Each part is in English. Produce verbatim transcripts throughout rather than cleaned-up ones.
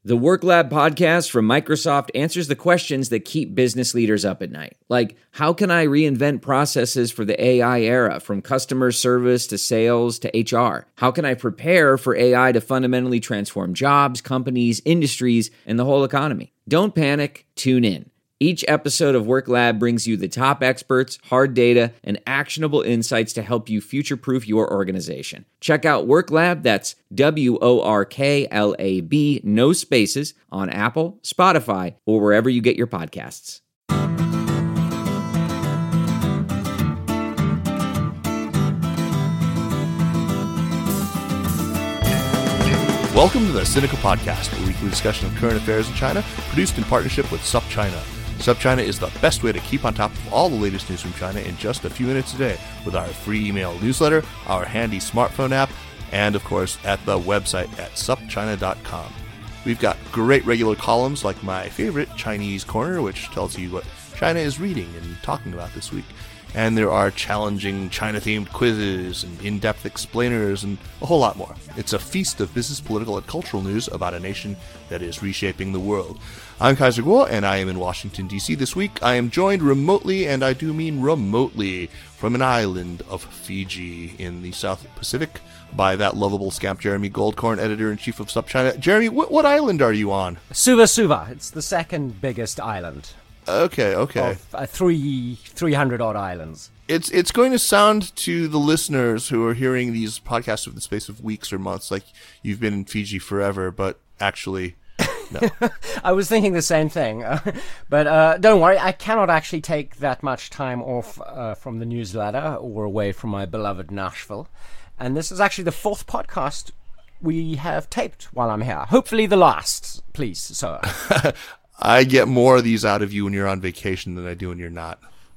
The Work Lab podcast from Microsoft answers the questions that keep business leaders up at night. Like, how can I reinvent processes for the A I era, from customer service to sales to H R? How can I prepare for A I to fundamentally transform jobs, companies, industries, and the whole economy? Don't panic, tune in. Each episode of Work Lab brings you the top experts, hard data, and actionable insights to help you future-proof your organization. Check out Work Lab, that's W O R K L A B, no spaces, on Apple, Spotify, or wherever you get your podcasts. Welcome to the Sinica Podcast, a weekly discussion of current affairs in China, produced in partnership with SupChina. SupChina is the best way to keep on top of all the latest news from China in just a few minutes a day with our free email newsletter, our handy smartphone app, and of course at the website at sup china dot com. We've got great regular columns like my favorite Chinese Corner, which tells you what China is reading and talking about this week. And there are challenging China-themed quizzes and in-depth explainers and a whole lot more. It's a feast of business, political, and cultural news about a nation that is reshaping the world. I'm Kaiser Kuo, and I am in Washington, D C this week. I am joined remotely, and I do mean remotely, from an island of Fiji in the South Pacific by that lovable scamp Jeremy Goldkorn, editor-in-chief of SupChina. Jeremy, what, what island are you on? Suva Suva. It's the second biggest island. Okay, okay. Of uh, three, three hundred odd islands. It's it's going to sound to the listeners who are hearing these podcasts over the space of weeks or months like you've been in Fiji forever, but actually, no. I was thinking the same thing. Uh, but uh, don't worry, I cannot actually take that much time off uh, from the newsletter or away from my beloved Nashville. And this is actually the fourth podcast we have taped while I'm here. Hopefully the last, please, sir. I get more of these out of you when you're on vacation than I do when you're not.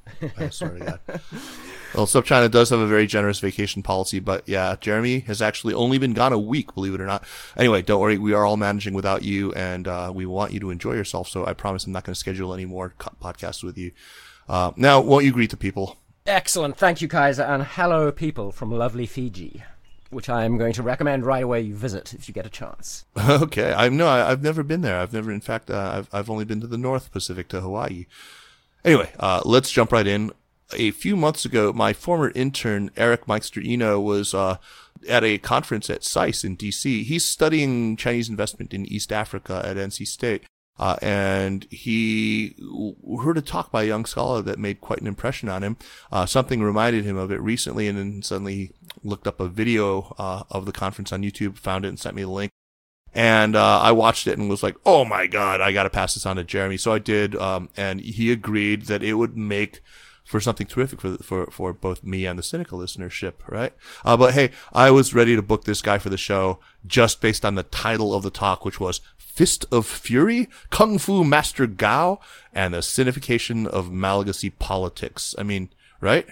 I swear to God. Well, SupChina does have a very generous vacation policy, but yeah, Jeremy has actually only been gone a week, believe it or not. Anyway, don't worry, we are all managing without you, and uh, we want you to enjoy yourself, so I promise I'm not going to schedule any more co- podcasts with you. Uh, now, won't you greet the people? Excellent. Thank you, Kaiser, and hello, people from lovely Fiji, which I am going to recommend right away you visit if you get a chance. Okay. I'm no, I, I've never been there. I've never, in fact, uh, I've, I've only been to the North Pacific, to Hawaii. Anyway, uh, let's jump right in. A few months ago, my former intern, Eric Meister-Eno, was, uh, at a conference at S A I S in D C. He's studying Chinese investment in East Africa at N C State. Uh, and he heard a talk by a young scholar that made quite an impression on him. Uh, something reminded him of it recently, and then suddenly he looked up a video, uh, of the conference on YouTube, found it, and sent me the link. And, uh, I watched it and was like, oh my God, I gotta pass this on to Jeremy. So I did, um, and he agreed that it would make for something terrific for, for, for both me and the Sinica listenership, right? Uh, but hey, I was ready to book this guy for the show just based on the title of the talk, which was Fist of Fury, Kung Fu Master Gao, and the Sinification of Malagasy Politics. I mean, right?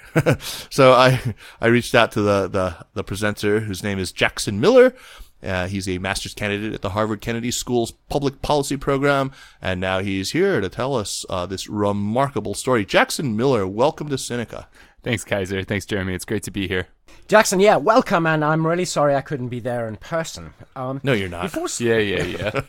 So I, I reached out to the, the, the presenter, whose name is Jackson Miller. Uh, he's a master's candidate at the Harvard Kennedy School's public policy program, and now he's here to tell us uh, this remarkable story. Jackson Miller, welcome to Sinica. Thanks, Kaiser. Thanks, Jeremy. It's great to be here. Jackson, yeah, welcome, and I'm really sorry I couldn't be there in person. Um, no, you're not. Before... Yeah, yeah,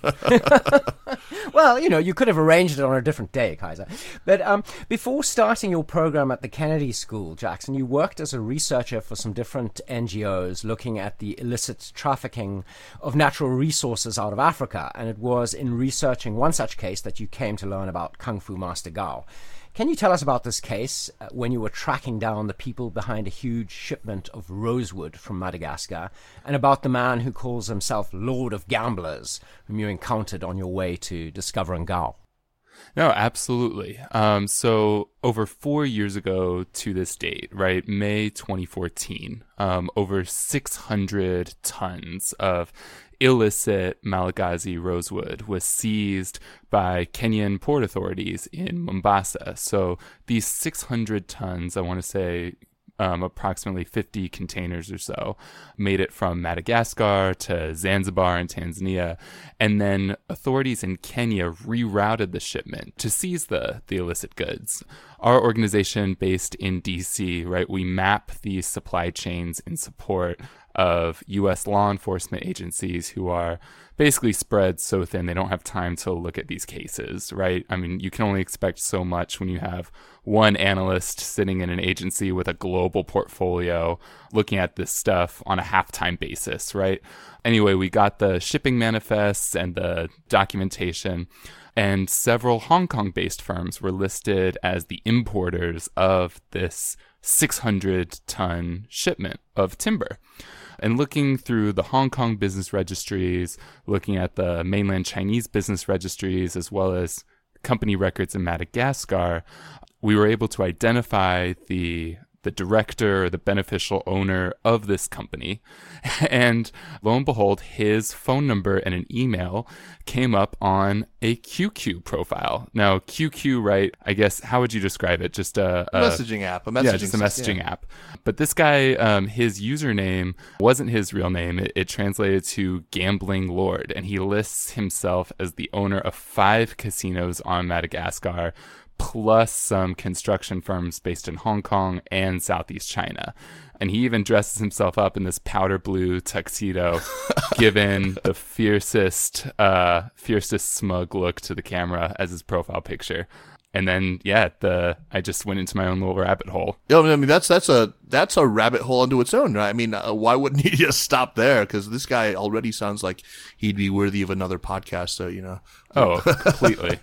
yeah. Well, you know, you could have arranged it on a different day, Kaiser. But um, before starting your program at the Kennedy School, Jackson, you worked as a researcher for some different N G Os looking at the illicit trafficking of natural resources out of Africa, and it was in researching one such case that you came to learn about Kung Fu Master Gao. Can you tell us about this case uh, when you were tracking down the people behind a huge shipment of rosewood from Madagascar, and about the man who calls himself Lord of Gamblers, whom you encountered on your way to discovering Gao? No, absolutely. Um, so over four years ago to this date, right, May twenty fourteen, um, over six hundred tons of illicit Malagasy rosewood was seized by Kenyan port authorities in Mombasa. So these six hundred tons, I want to say um, approximately fifty containers or so, made it from Madagascar to Zanzibar and Tanzania. And then authorities in Kenya rerouted the shipment to seize the, the illicit goods. Our organization based in D C, right, we map these supply chains in support of U S law enforcement agencies who are basically spread so thin they don't have time to look at these cases, right? I mean, you can only expect so much when you have one analyst sitting in an agency with a global portfolio looking at this stuff on a half-time basis, right? Anyway, we got the shipping manifests and the documentation, and several Hong Kong-based firms were listed as the importers of this six hundred ton shipment of timber. And looking through the Hong Kong business registries, looking at the mainland Chinese business registries, as well as company records in Madagascar, we were able to identify the the director or the beneficial owner of this company. And lo and behold, his phone number and an email came up on a Q Q profile. Now, Q Q, right, I guess, how would you describe it? Just a, a messaging app. A messaging yeah, just a messaging yeah. app. But this guy, um, his username wasn't his real name. It, it translated to Gambling Lord. And he lists himself as the owner of five casinos on Madagascar, plus some construction firms based in Hong Kong and Southeast China. And he even dresses himself up in this powder blue tuxedo, given the fiercest, uh, fiercest smug look to the camera as his profile picture. And then, yeah, the I just went into my own little rabbit hole. Yeah, I mean, that's that's a that's a rabbit hole unto its own, right? I mean, uh, why wouldn't he just stop there? Because this guy already sounds like he'd be worthy of another podcast. So, you know. Oh, completely.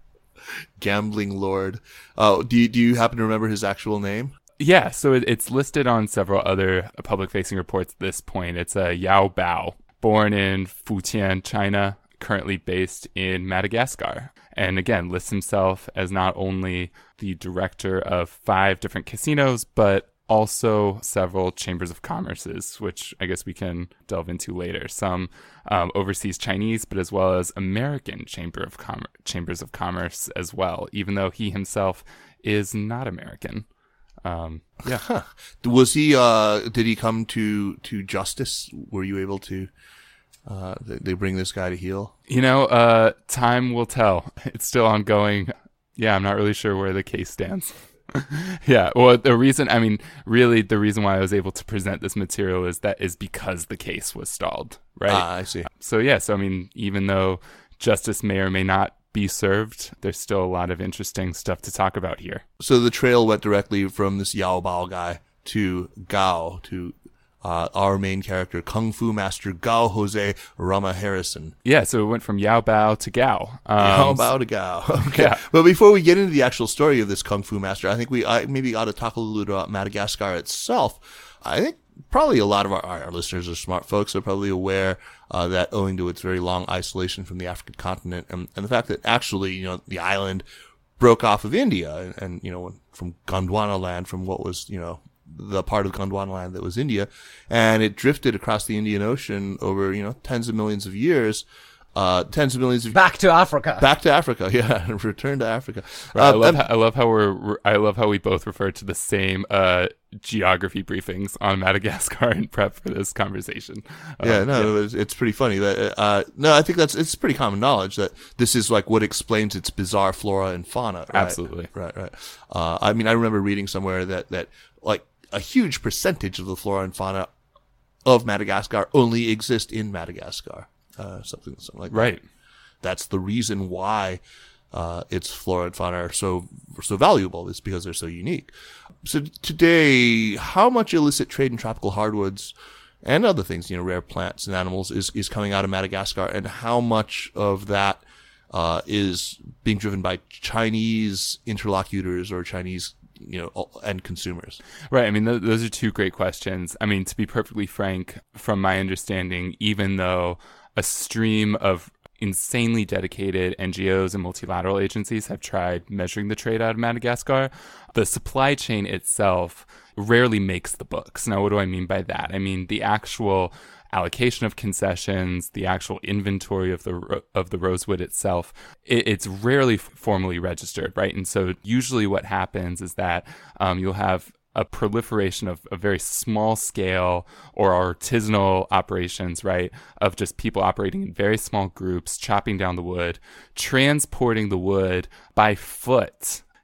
Gambling Lord. Oh, do you, do you happen to remember his actual name? Yeah, so it, it's listed on several other public-facing reports at this point. It's a uh, Yao Bao, born in Fujian, China, currently based in Madagascar. And again, lists himself as not only the director of five different casinos, but also several chambers of commerces, which I guess we can delve into later. Some um, overseas Chinese, but as well as American chamber of com- chambers of commerce as well, even though he himself is not American. Um, yeah. Huh. Was he, uh, did he come to, to justice? Were you able to, uh, they bring this guy to heel? You know, uh, time will tell. It's still ongoing. Yeah, I'm not really sure where the case stands. Yeah, well, the reason, I mean, really the reason why I was able to present this material is that is because the case was stalled, right? Ah, I see. So, yeah, so I mean, even though justice may or may not be served, there's still a lot of interesting stuff to talk about here. So the trail went directly from this Yao Bao guy to Gao, to uh, our main character, Kung Fu Master Gao Jose Rama Harrison. Yeah, so it went from Yao Bao to Gao. Um, Yao Bao to Gao. Okay. Yeah. But before we get into the actual story of this Kung Fu Master, I think we I, maybe ought to talk a little bit about Madagascar itself. I think probably a lot of our, our listeners are smart folks, are probably aware uh, that owing to its very long isolation from the African continent and, and the fact that actually, you know, the island broke off of India and, and, you know, from Gondwana land, from what was, you know, the part of Gondwana land that was India, and it drifted across the Indian Ocean over, you know, tens of millions of years, uh, tens of millions of back to Africa, back to Africa, yeah, return to Africa. Right, Uh, I love and- how, I love how we're I love how we both refer to the same uh, geography briefings on Madagascar in prep for this conversation. Yeah, Um, no, It's, it's pretty funny. That uh, no, I think that's it's pretty common knowledge that this is like what explains its bizarre flora and fauna. Right? Absolutely. right, right. Uh, I mean, I remember reading somewhere that that like a huge percentage of the flora and fauna of Madagascar only exist in Madagascar. Uh, something, something like that. Right. That's the reason why uh, its flora and fauna are so so valuable. It's because they're so unique. So today, how much illicit trade in tropical hardwoods and other things, you know, rare plants and animals, is is coming out of Madagascar, and how much of that uh, is being driven by Chinese interlocutors or Chinese, you know, and consumers? Right. I mean, th- those are two great questions. I mean, to be perfectly frank, from my understanding, even though a stream of insanely dedicated N G Os and multilateral agencies have tried measuring the trade out of Madagascar, the supply chain itself rarely makes the books. Now, what do I mean by that? I mean, the actual allocation of concessions, the actual inventory of the ro- of the rosewood itself, it, it's rarely f- formally registered, right? And so usually what happens is that um, you'll have a proliferation of a very small scale or artisanal operations, right? Of just people operating in very small groups, chopping down the wood, transporting the wood by foot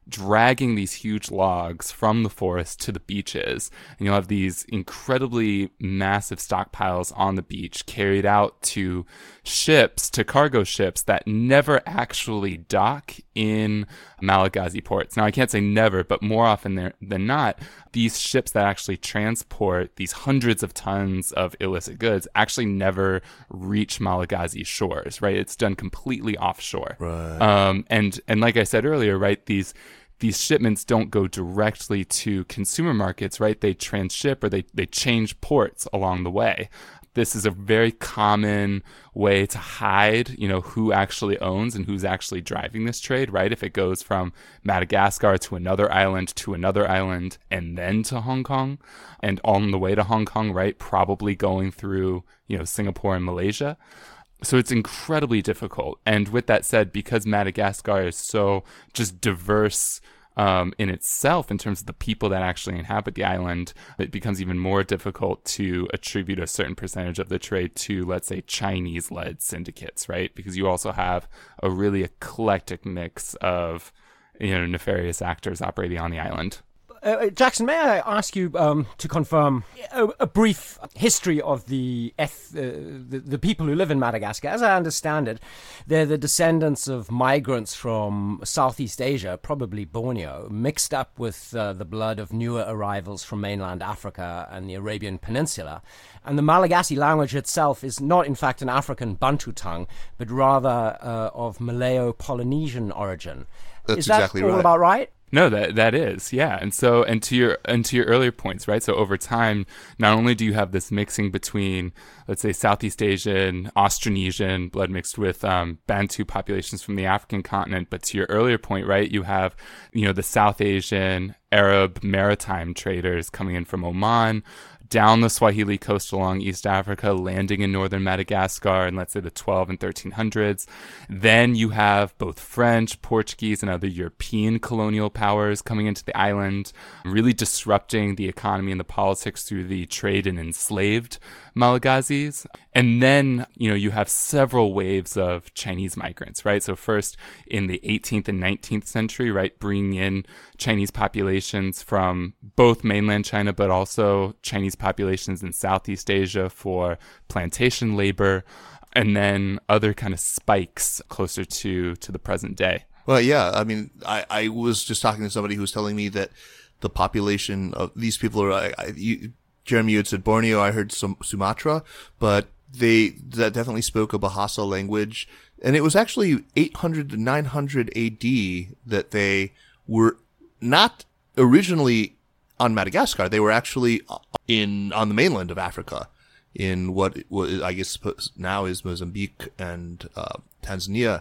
dragging these huge logs from the forest to the beaches. And you'll have these incredibly massive stockpiles on the beach carried out to ships, to cargo ships that never actually dock in Malagasy ports. Now, I can't say never, but more often there, than not, these ships that actually transport these hundreds of tons of illicit goods actually never reach Malagasy shores, right? It's done completely offshore. Right. Um, and, and like I said earlier, right, these these shipments don't go directly to consumer markets, right? They transship or they, they change ports along the way. This is a very common way to hide, you know, who actually owns and who's actually driving this trade, right? If it goes from Madagascar to another island to another island and then to Hong Kong, and on the way to Hong Kong, right, probably going through, you know, Singapore and Malaysia. So it's incredibly difficult. And with that said, because Madagascar is so just diverse um, in itself in terms of the people that actually inhabit the island, it becomes even more difficult to attribute a certain percentage of the trade to, let's say, Chinese-led syndicates, right? Because you also have a really eclectic mix of, you know, nefarious actors operating on the island. Uh, Jackson, may I ask you um, to confirm a, a brief history of the, eth- uh, the the people who live in Madagascar? As I understand it, they're the descendants of migrants from Southeast Asia, probably Borneo, mixed up with uh, the blood of newer arrivals from mainland Africa and the Arabian Peninsula. And the Malagasy language itself is not, in fact, an African Bantu tongue, but rather uh, of Malayo-Polynesian origin. That's is that exactly all right. about right? No, that that is, yeah. And so, and to your and to your earlier points, right? So over time, not only do you have this mixing between, let's say, Southeast Asian, Austronesian blood mixed with um, Bantu populations from the African continent, but to your earlier point, right, you have, you know, the South Asian, Arab, maritime traders coming in from Oman, down the Swahili coast along East Africa, landing in northern Madagascar in, let's say, the twelve and thirteen hundreds. Then you have both French, Portuguese, and other European colonial powers coming into the island, really disrupting the economy and the politics through the trade in enslaved Malagasies. And then, you know, you have several waves of Chinese migrants, right? So first in the eighteenth and nineteenth century, right, bringing in Chinese populations from both mainland China, but also Chinese populations in Southeast Asia for plantation labor, and then other kind of spikes closer to, to the present day. Well, yeah. I mean, I, I was just talking to somebody who was telling me that the population of these people are, I, I, you, Jeremy, you had said Borneo, I heard some Sumatra, but they that definitely spoke a Bahasa language. And it was actually eight hundred to nine hundred A D that they were not originally on Madagascar. They were actually in on the mainland of Africa, in what was, I guess now is Mozambique and uh, Tanzania,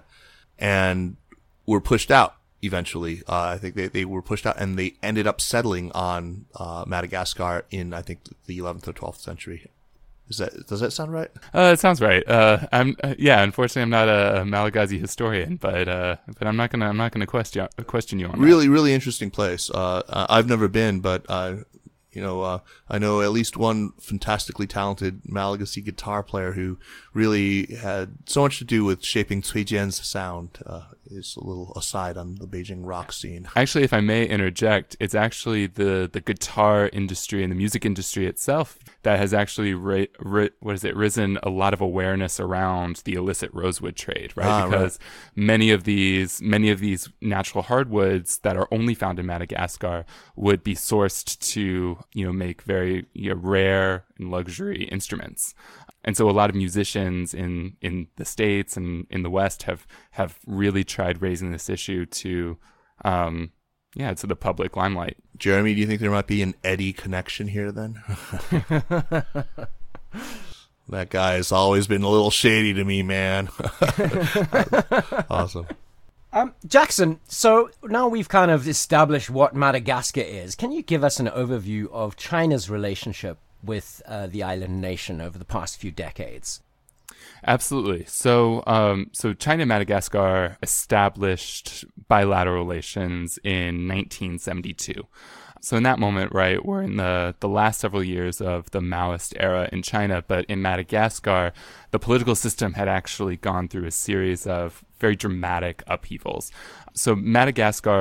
and were pushed out eventually. Uh, I think they, they were pushed out, and they ended up settling on uh, Madagascar in, I think, the eleventh or twelfth century. Is that, does that sound right? Uh, it sounds right. Uh, I'm uh, yeah. Unfortunately, I'm not a Malagasy historian, but uh, but I'm not gonna I'm not gonna question question you on really, that. Really interesting place. Uh, I've never been, but uh, you know, uh, I know at least one fantastically talented Malagasy guitar player who really had so much to do with shaping Cui Jian's sound. Uh, is a little aside on the Beijing rock scene. Actually, if I may interject, it's actually the, the guitar industry and the music industry itself that has actually ri- ri- what is it risen a lot of awareness around the illicit rosewood trade, right? Ah, because right. many of these many of these natural hardwoods that are only found in Madagascar would be sourced to, you know, make very, you know, rare and luxury instruments. And so a lot of musicians in, in the States and in the West have, have really tried raising this issue to, um, yeah, to the public limelight. Jeremy, do you think there might be an Eddie connection here then? That guy has always been a little shady to me, man. Awesome. Um, Jackson, so now we've kind of established what Madagascar is. Can you give us an overview of China's relationship with uh, the island nation over the past few decades? Absolutely. So, um, so China and Madagascar established bilateral relations in nineteen seventy-two. So in that moment, right, we're in the, the last several years of the Maoist era in China, but in Madagascar, the political system had actually gone through a series of very dramatic upheavals. So Madagascar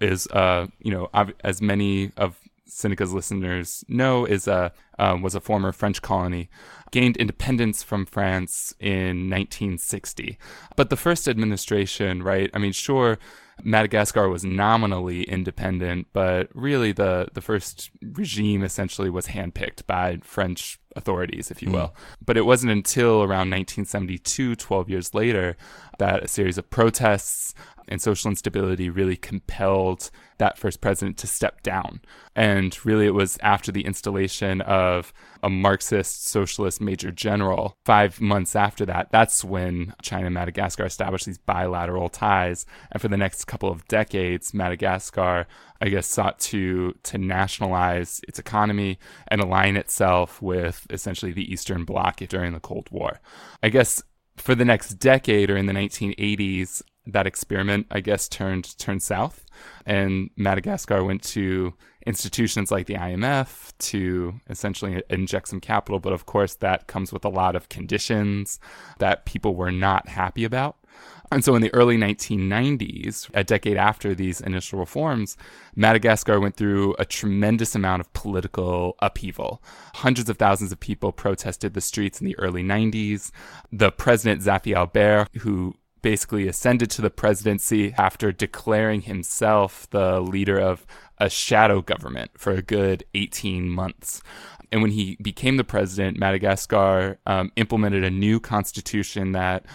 is, uh, you know, as many of Sineca's listeners know, is a um, was a former French colony, gained independence from France in nineteen sixty. But the first administration, right? I mean, sure, Madagascar was nominally independent, but really the the first regime essentially was handpicked by French authorities, if you will. Mm. But it wasn't until around nineteen seventy-two, twelve years later, that a series of protests and social instability really compelled that first president to step down. And really it was after the installation of a Marxist socialist major general, five months after that, that's when China and Madagascar established these bilateral ties. And for the next couple of decades, Madagascar, I guess, sought to to nationalize its economy and align itself with essentially the Eastern Bloc during the Cold War. I guess for the next decade, or in the nineteen eighties, that experiment, I guess, turned turned south, and Madagascar went to institutions like the I M F to essentially inject some capital. But of course, that comes with a lot of conditions that people were not happy about. And so in the early nineteen nineties, a decade after these initial reforms, Madagascar went through a tremendous amount of political upheaval. Hundreds of thousands of people protested the streets in the early nineties. The president, Zafi Albert, who basically ascended to the presidency after declaring himself the leader of a shadow government for a good eighteen months. And when he became the president, Madagascar um, implemented a new constitution that,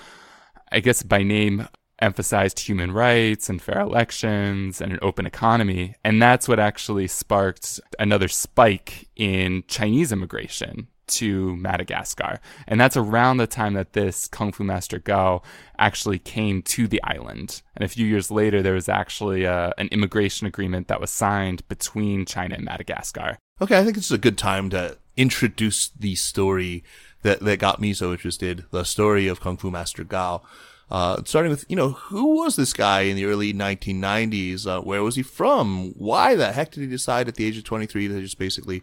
I guess by name, emphasized human rights and fair elections and an open economy. And that's what actually sparked another spike in Chinese immigration to Madagascar. And that's around the time that this Kung Fu Master Gao actually came to the island. And a few years later, there was actually a, an immigration agreement that was signed between China and Madagascar. Okay, I think it's a good time to introduce the story that, that got me so interested, the story of Kung Fu Master Gao. Uh, starting with, you know, who was this guy in the early nineteen nineties? Uh, where was he from? Why the heck did he decide at the age of twenty-three to just basically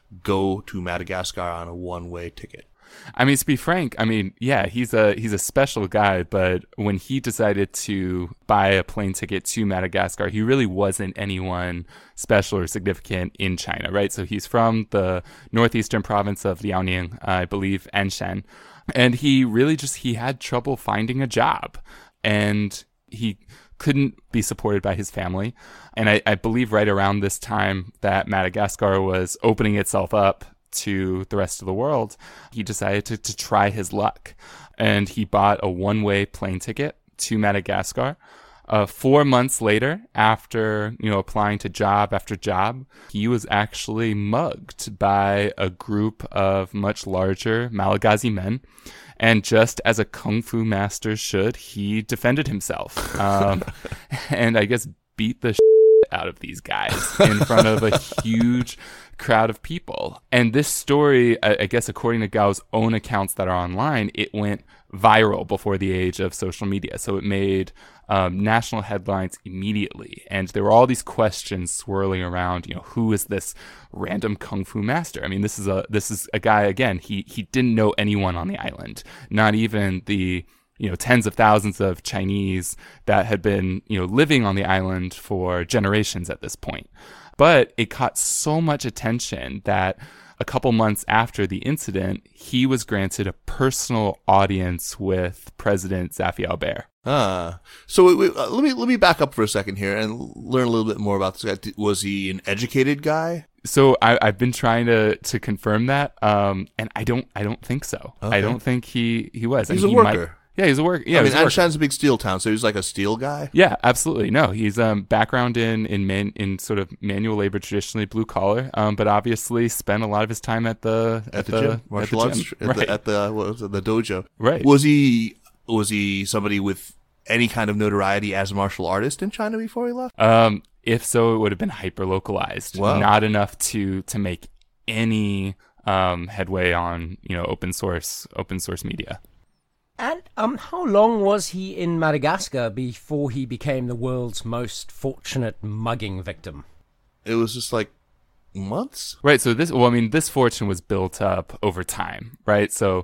go to Madagascar on a one-way ticket? I mean, to be frank, I mean, yeah, he's a he's a special guy, but when he decided to buy a plane ticket to Madagascar, he really wasn't anyone special or significant in China, right? So he's from the northeastern province of Liaoning, uh, I believe, Anshan, and he really just, he had trouble finding a job, and he couldn't be supported by his family. And I, I believe right around this time that Madagascar was opening itself up to the rest of the world, he decided to, to try his luck. And he bought a one-way plane ticket to Madagascar. Uh, four months later, after, you know, applying to job after job, he was actually mugged by a group of much larger Malagasy men. And just as a kung fu master should, he defended himself. Um, and I guess beat the shit out of these guys in front of a huge crowd of people. And this story, I, I guess according to Gao's own accounts that are online, it went viral before the age of social media. So it made um, national headlines immediately. And there were all these questions swirling around, you know, who is this random kung fu master? I mean, this is a this is a guy, again, he he didn't know anyone on the island, not even the you know, tens of thousands of Chinese that had been, you know, living on the island for generations at this point. But it caught so much attention that a couple months after the incident, he was granted a personal audience with President Zafi Albert. Ah, so wait, wait, uh, let me let me back up for a second here and learn a little bit more about this guy. Was he an educated guy? So I, I've been trying to, to confirm that, um, and I don't I don't think so. Okay. I don't think he, he was. He's I mean, a worker. He might, Yeah, he's a worker. Yeah, I mean, Anshan's a big steel town, so he's like a steel guy. Yeah, absolutely. No, he's um background in in man, in sort of manual labor, traditionally blue collar, um, but obviously spent a lot of his time at the at, at the, the gym, martial at arts, gym. At, right. the, at the what was it, the dojo. Right. Was he was he somebody with any kind of notoriety as a martial artist in China before he left? Um, if so, it would have been hyper localized. Wow. Not enough to to make any um headway on you know open source open source media. And um, how long was he in Madagascar before he became the world's most fortunate mugging victim? It was just like months? Right. So this, well, I mean, this fortune was built up over time, right? So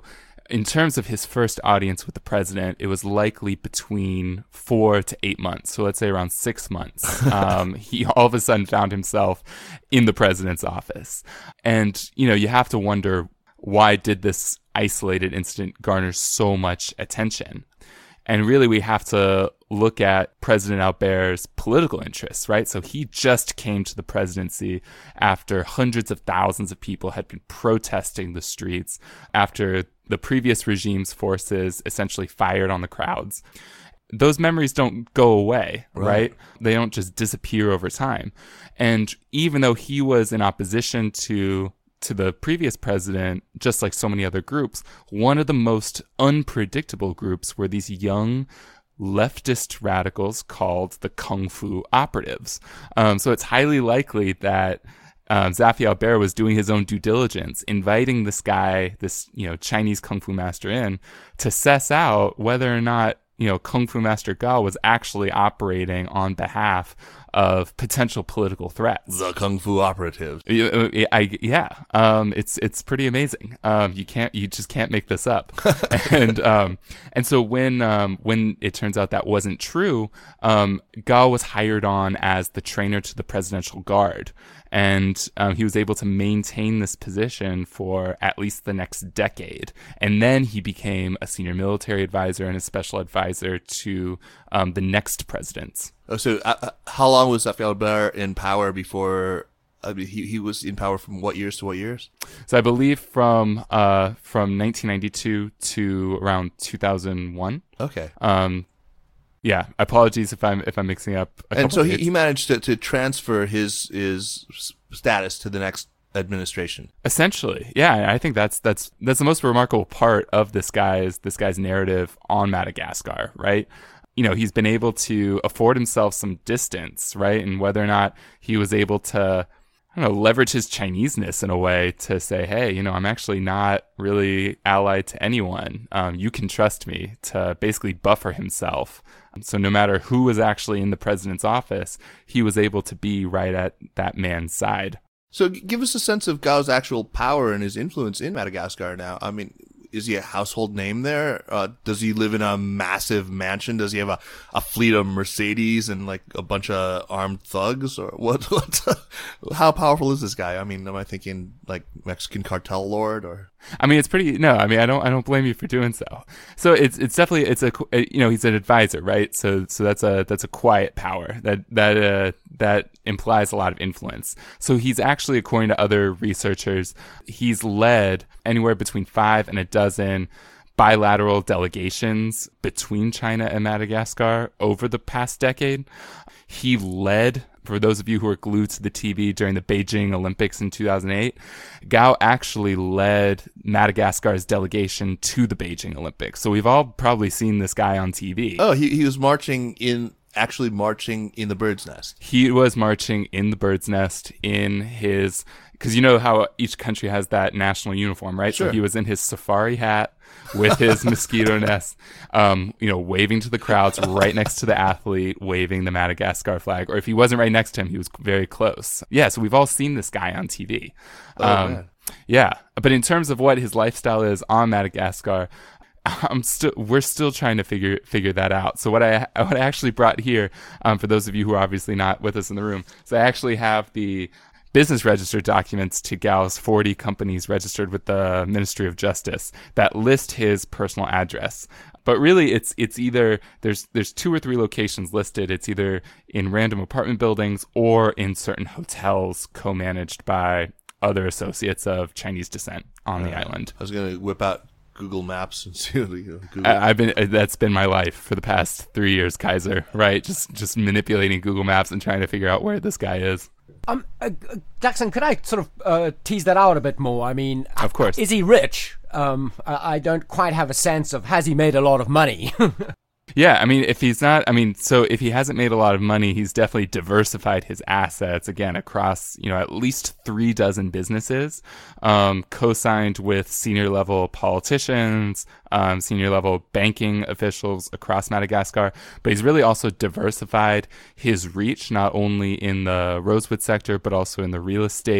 in terms of his first audience with the president, it was likely between four to eight months. So let's say around six months. um, he all of a sudden found himself in the president's office. And, you know, you have to wonder, why did this isolated incident garner so much attention? And really, we have to look at President Albert's political interests, right? So he just came to the presidency after hundreds of thousands of people had been protesting the streets, after the previous regime's forces essentially fired on the crowds. Those memories don't go away, right. right? They don't just disappear over time. And even though he was in opposition to to the previous president, just like so many other groups, one of the most unpredictable groups were these young leftist radicals called the Kung Fu Operatives. Um, so it's highly likely that um, Zafy Albert was doing his own due diligence, inviting this guy, this, you know, Chinese Kung Fu master in to suss out whether or not, you know, Kung Fu Master Gao was actually operating on behalf of potential political threats. The Kung Fu Operative. I, I, yeah, um, it's it's pretty amazing. Um, you can't, you just can't make this up. and um, and so when um, when it turns out that wasn't true, um, Gao was hired on as the trainer to the Presidential Guard. And um, he was able to maintain this position for at least the next decade. And then he became a senior military advisor and a special advisor to um, the next presidents. Oh, so uh, how long was Zafy Albert in power before? I mean, he he was in power from what years to what years? So I believe from uh, from nineteen ninety-two to around two thousand one. Okay. Um, Yeah, apologies if I'm if I'm mixing up. A and so he, dates. he managed to, to transfer his his status to the next administration. Essentially, yeah, I think that's that's that's the most remarkable part of this guy's this guy's narrative on Madagascar, right? You know, he's been able to afford himself some distance, right? And whether or not he was able to, I don't know, leverage his Chineseness in a way to say, hey, you know, I'm actually not really allied to anyone. Um, you can trust me, to basically buffer himself. So no matter who was actually in the president's office, he was able to be right at that man's side. So give us a sense of Gao's actual power and his influence in Madagascar now. I mean, is he a household name there? Uh, does he live in a massive mansion? Does he have a, a fleet of Mercedes and like a bunch of armed thugs? Or what? What? How powerful is this guy? I mean, am I thinking like Mexican cartel lord or? I mean, it's pretty. No, I mean, I don't. I don't blame you for doing so. So it's it's definitely it's a you know he's an advisor, right? So so that's a that's a quiet power that that uh, that implies a lot of influence. So he's actually, according to other researchers, he's led anywhere between five and a dozen bilateral delegations between China and Madagascar over the past decade. He led, for those of you who are glued to the T V during the Beijing Olympics in two thousand eight, Gao actually led Madagascar's delegation to the Beijing Olympics. So we've all probably seen this guy on T V. Oh, he he was marching in, actually marching in the bird's nest. He was marching in the bird's nest in his, because you know how each country has that national uniform, right? Sure. So he was in his safari hat with his mosquito nest, um, you know, waving to the crowds right next to the athlete, waving the Madagascar flag. Or if he wasn't right next to him, he was very close. Yeah, so we've all seen this guy on T V. Oh, um, man. Yeah, but in terms of what his lifestyle is on Madagascar, I'm still we're still trying to figure figure that out. So what I what I actually brought here, um, for those of you who are obviously not with us in the room, so I actually have the business registered documents to Gao's forty companies registered with the Ministry of Justice that list his personal address. But really, it's it's either there's there's two or three locations listed. It's either in random apartment buildings or in certain hotels co-managed by other associates of Chinese descent on the Uh, island. I was going to whip out Google Maps and see what you know, Google. I, I've been that's been my life for the past three years, Kaiser. Right, just just manipulating Google Maps and trying to figure out where this guy is. Um, uh, uh, Jackson, could I sort of uh, tease that out a bit more? I mean, Of course. is he rich? Um, I, I don't quite have a sense of, has he made a lot of money? Yeah, I mean, if he's not, I mean, so if he hasn't made a lot of money, he's definitely diversified his assets, again, across, you know, at least three dozen businesses, um, co-signed with senior level politicians, um, senior level banking officials across Madagascar. But he's really also diversified his reach, not only in the rosewood sector, but also in the real estate,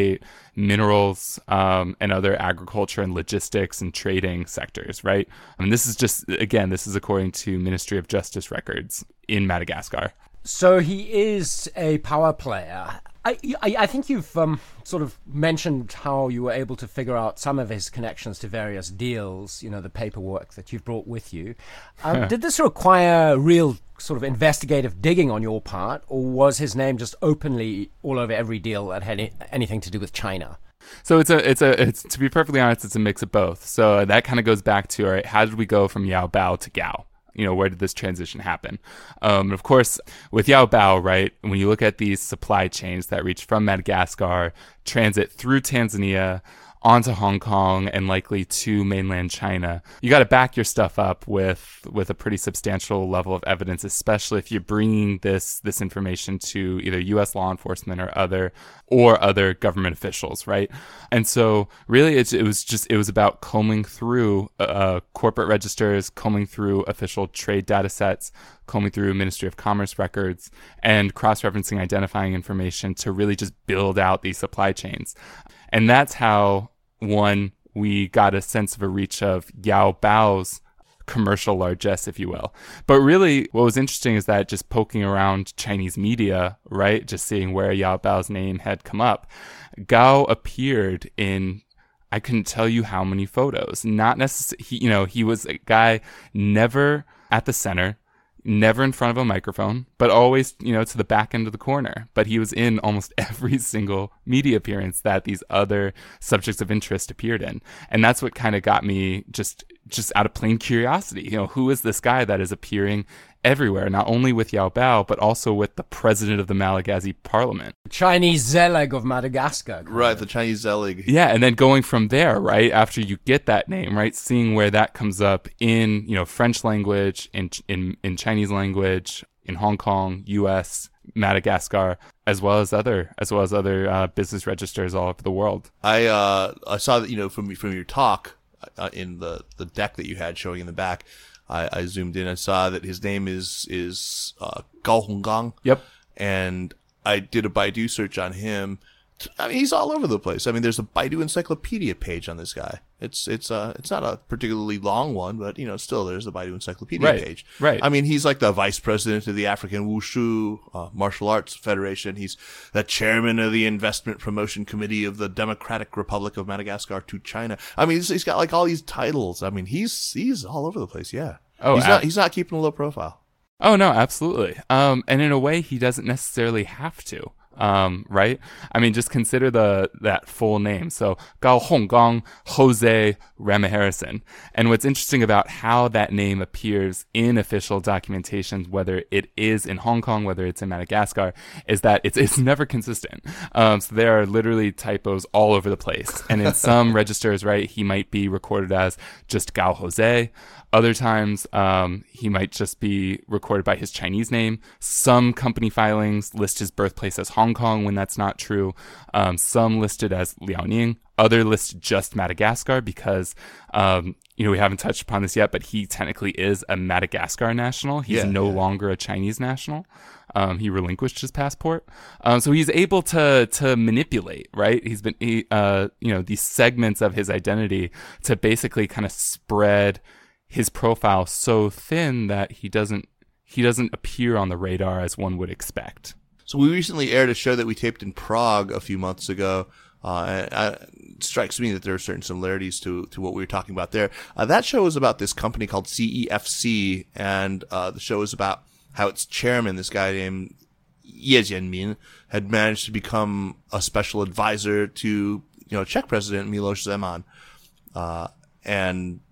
minerals, um, and other agriculture and logistics and trading sectors, right? I mean, this is just, again, this is according to Ministry of Justice records in Madagascar. So he is a power player. I, I, I think you've um, sort of mentioned how you were able to figure out some of his connections to various deals, you know, the paperwork that you've brought with you. Um, did this require real sort of investigative digging on your part, or was his name just openly all over every deal that had any, anything to do with China? So it's a, it's a, it's, to be perfectly honest, it's a mix of both. So that kind of goes back to, all right, how did we go from Yao Bao to Gao? You know, where did this transition happen? Um, and of course, with Yao Bao, right, when you look at these supply chains that reach from Madagascar, transit through Tanzania, onto Hong Kong, and likely to mainland China, you got to back your stuff up with with a pretty substantial level of evidence, especially if you're bringing this this information to either U S law enforcement or other or other government officials, right? And so really it, it was just it was about combing through uh, corporate registers, combing through official trade data sets, combing through Ministry of Commerce records, and cross-referencing identifying information to really just build out these supply chains. And that's how, one, we got a sense of a reach of Yao Bao's commercial largesse, if you will. But really, what was interesting is that just poking around Chinese media, right, just seeing where Yao Bao's name had come up, Gao appeared in, I couldn't tell you how many photos. Not necessarily, you know, he was a guy never at the center, never in front of a microphone, but always, you know, to the back end of the corner. But he was in almost every single media appearance that these other subjects of interest appeared in. And that's what kind of got me just just out of plain curiosity. You know, who is this guy that is appearing everywhere, not only with Yao Bao, but also with the president of the Malagasy parliament. Chinese Zelig of Madagascar. Right, the Chinese Zelig. Yeah, and then going from there, right, after you get that name, right, seeing where that comes up in, you know, French language, in in, in Chinese language, in Hong Kong, U S, Madagascar, as well as other as well as other uh, business registers all over the world. I uh I saw that, you know, from from your talk uh, in the the deck that you had showing in the back, I, I zoomed in and saw that his name is is uh, Gao Honggang. Yep. And I did a Baidu search on him. I mean, he's all over the place. I mean, there's a Baidu encyclopedia page on this guy. It's it's uh it's not a particularly long one, but you know, still there's a Baidu encyclopedia right, page. Right. I mean, he's like the vice president of the African Wushu uh, Martial Arts Federation. He's the chairman of the Investment Promotion Committee of the Democratic Republic of Madagascar to China. I mean, he's, he's got like all these titles. I mean, he's he's all over the place. Yeah. Oh, he's ab- not he's not keeping a low profile. Oh no, absolutely. Um, and in a way, he doesn't necessarily have to. Um, right? I mean, just consider the that full name. So Gao Honggang Jose Ramaharrison. And what's interesting about how that name appears in official documentation, whether it is in Hong Kong, whether it's in Madagascar, is that it's it's never consistent. Um, so there are literally typos all over the place. And in some registers, right, he might be recorded as just Gao Jose. Other times, um, he might just be recorded by his Chinese name. Some company filings list his birthplace as Hong Kong when that's not true. Um, some listed as Liaoning. Other list just Madagascar because, um, you know, we haven't touched upon this yet, but he technically is a Madagascar national. He's yeah, no yeah. longer a Chinese national. Um, he relinquished his passport. Um, so he's able to to manipulate, right? He's been, he, uh, you know, these segments of his identity to basically kind of spread his profile so thin that he doesn't he doesn't appear on the radar as one would expect. So we recently aired a show that we taped in Prague a few months ago. Uh, and it strikes me that there are certain similarities to, to what we were talking about there. Uh, that show is about this company called C E F C, and uh, the show is about how its chairman, this guy named Ye Jianmin, had managed to become a special advisor to, you know, Czech President Miloš Zeman. Uh, and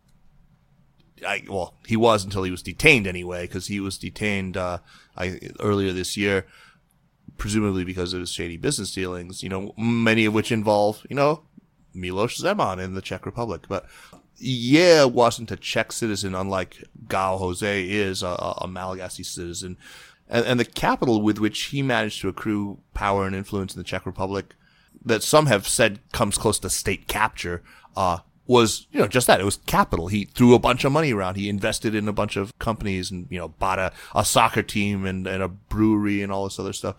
I, well, he was until he was detained anyway, because he was detained uh, I, earlier this year, presumably because of his shady business dealings, you know, many of which involve, you know, Miloš Zeman in the Czech Republic. But yeah, wasn't a Czech citizen, unlike Gao Jose is a, a Malagasy citizen. And, and the capital with which he managed to accrue power and influence in the Czech Republic, that some have said comes close to state capture, uh, was, you know, just that. It was capital. He threw a bunch of money around. He invested in a bunch of companies and, you know, bought a, a soccer team and, and a brewery and all this other stuff.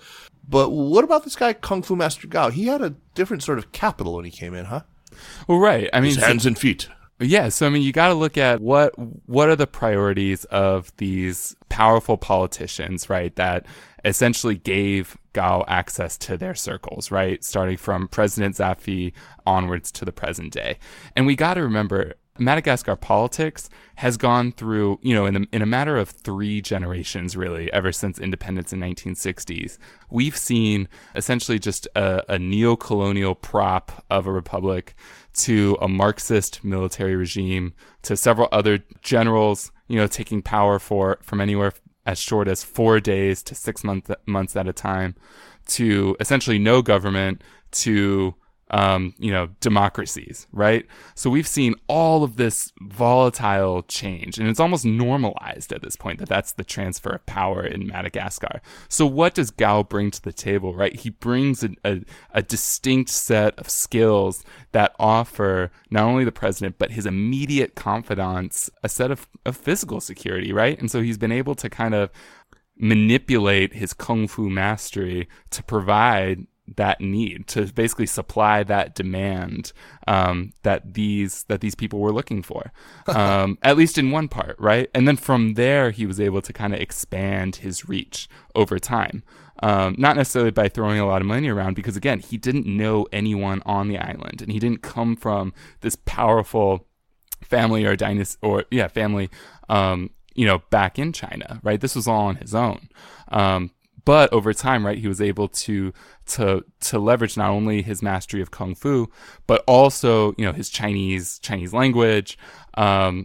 But what about this guy, Kung Fu Master Gao? He had a different sort of capital when he came in, huh? Well, right. I mean, His hands and feet. Yeah, so I mean, you got to look at what what are the priorities of these powerful politicians, right? That essentially gave Gao access to their circles, right? Starting from President Zafi onwards to the present day, and we got to remember, Madagascar politics has gone through, you know, in a, in a matter of three generations, really, ever since independence in nineteen sixties, we've seen essentially just a, a neo-colonial prop of a republic to a Marxist military regime to several other generals, you know, taking power for from anywhere as short as four days to six months months at a time, to essentially no government, to Um, you know, democracies, right? So we've seen all of this volatile change, and it's almost normalized at this point that that's the transfer of power in Madagascar. So what does Gao bring to the table, right? He brings a, a, a distinct set of skills that offer not only the president, but his immediate confidants a set of, of physical security, right? And so he's been able to kind of manipulate his kung fu mastery to provide that need, to basically supply that demand um, that these that these people were looking for, um, at least in one part, right? And then from there, he was able to kind of expand his reach over time, um, not necessarily by throwing a lot of money around, because again, he didn't know anyone on the island, and he didn't come from this powerful family or dynasty or yeah family, um, you know, back in China, right? This was all on his own. Um, But over time, right, he was able to to to leverage not only his mastery of kung fu, but also, you know, his Chinese Chinese language, um,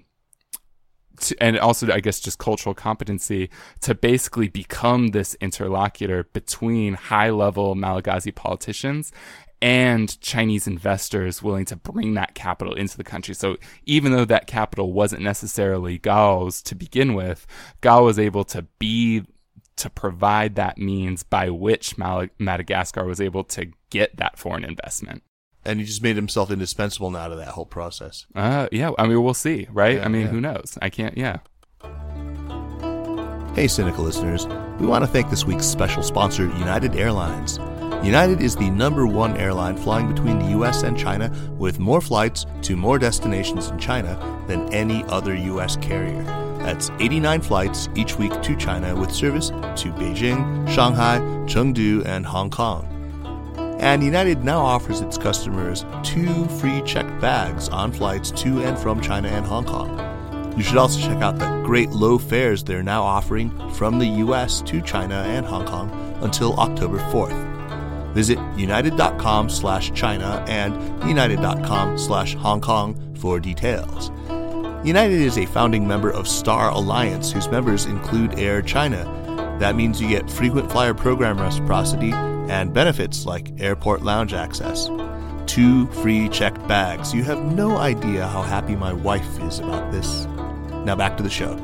to, and also, I guess, just cultural competency to basically become this interlocutor between high-level Malagasy politicians and Chinese investors willing to bring that capital into the country. So even though that capital wasn't necessarily Gao's to begin with, Gao was able to be to provide that means by which Mal- Madagascar was able to get that foreign investment. And he just made himself indispensable now to that whole process. Uh, yeah, I mean, we'll see, right? Yeah, I mean, yeah. who knows? I can't, yeah. Hey, Cynical listeners. We want to thank this week's special sponsor, United Airlines. United is the number one airline flying between the U S and China, with more flights to more destinations in China than any other U S carrier. That's eighty-nine flights each week to China, with service to Beijing, Shanghai, Chengdu, and Hong Kong. And United now offers its customers two free checked bags on flights to and from China and Hong Kong. You should also check out the great low fares they're now offering from the U S to China and Hong Kong until October fourth. Visit united.com slash China and united.com slash Hong Kong for details. United is a founding member of Star Alliance, whose members include Air China. That means you get frequent flyer program reciprocity and benefits like airport lounge access. Two free checked bags. You have no idea how happy my wife is about this. Now back to the show.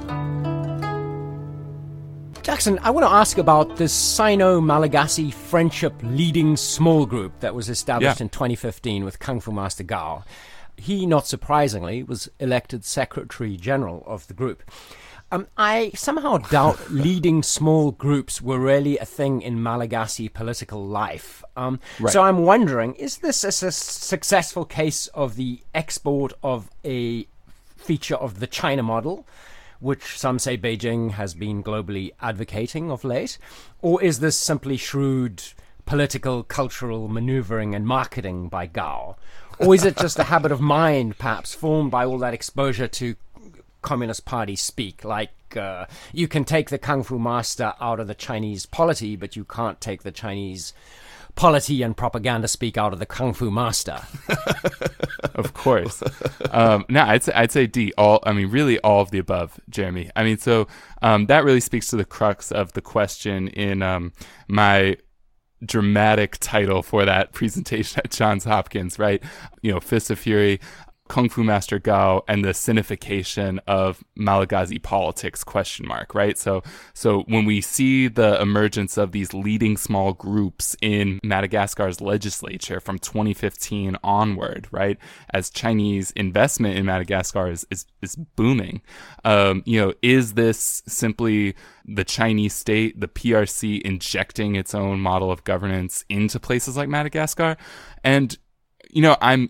Jackson, I want to ask about this Sino-Malagasy Friendship Leading Small Group that was established Yeah. in twenty fifteen with Kung Fu Master Gao. He, not surprisingly, was elected Secretary General of the group. Um, I somehow doubt leading small groups were really a thing in Malagasy political life. Um, Right. So I'm wondering, is this a su- successful case of the export of a feature of the China model, which some say Beijing has been globally advocating of late? Or is this simply shrewd political, cultural maneuvering and marketing by Gao? Or is it just a habit of mind, perhaps, formed by all that exposure to Communist Party speak? Like, uh, you can take the Kung Fu master out of the Chinese polity, but you can't take the Chinese polity and propaganda speak out of the Kung Fu master. Of course. um, no, I'd say, I'd say D, all, I mean, really all of the above, Jeremy. I mean, so um, that really speaks to the crux of the question in um, my dramatic title for that presentation at Johns Hopkins, right? You know, Fists of Fury. Kung Fu Master Gao and the sinification of Malagasy politics, question mark, right? So, so when we see the emergence of these leading small groups in Madagascar's legislature from twenty fifteen onward, right, as Chinese investment in Madagascar is, is, is booming, um, you know, is this simply the Chinese state, the P R C, injecting its own model of governance into places like Madagascar? And, you know, I'm,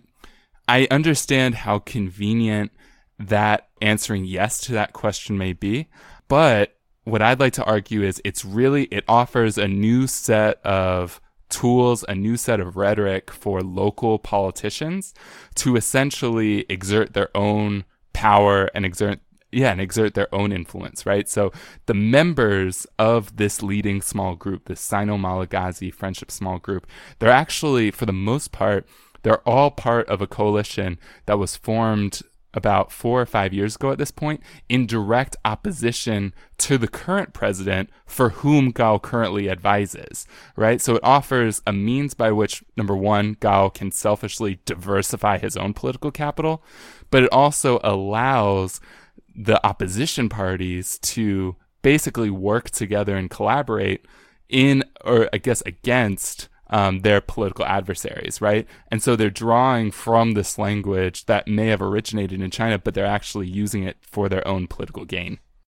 I understand how convenient that answering yes to that question may be, but what I'd like to argue is it's really, it offers a new set of tools, a new set of rhetoric for local politicians to essentially exert their own power and exert Yeah, and exert their own influence, right? So the members of this leading small group, this Sino-Malagasy Friendship Small Group, they're actually, for the most part, they're all part of a coalition that was formed about four or five years ago at this point, in direct opposition to the current president, for whom Gao currently advises, right? So it offers a means by which, number one, Gao can selfishly diversify his own political capital, but it also allows the opposition parties to basically work together and collaborate in, or I guess against, um, their political adversaries, right? And so they're drawing from this language that may have originated in China, but they're actually using it for their own political gain.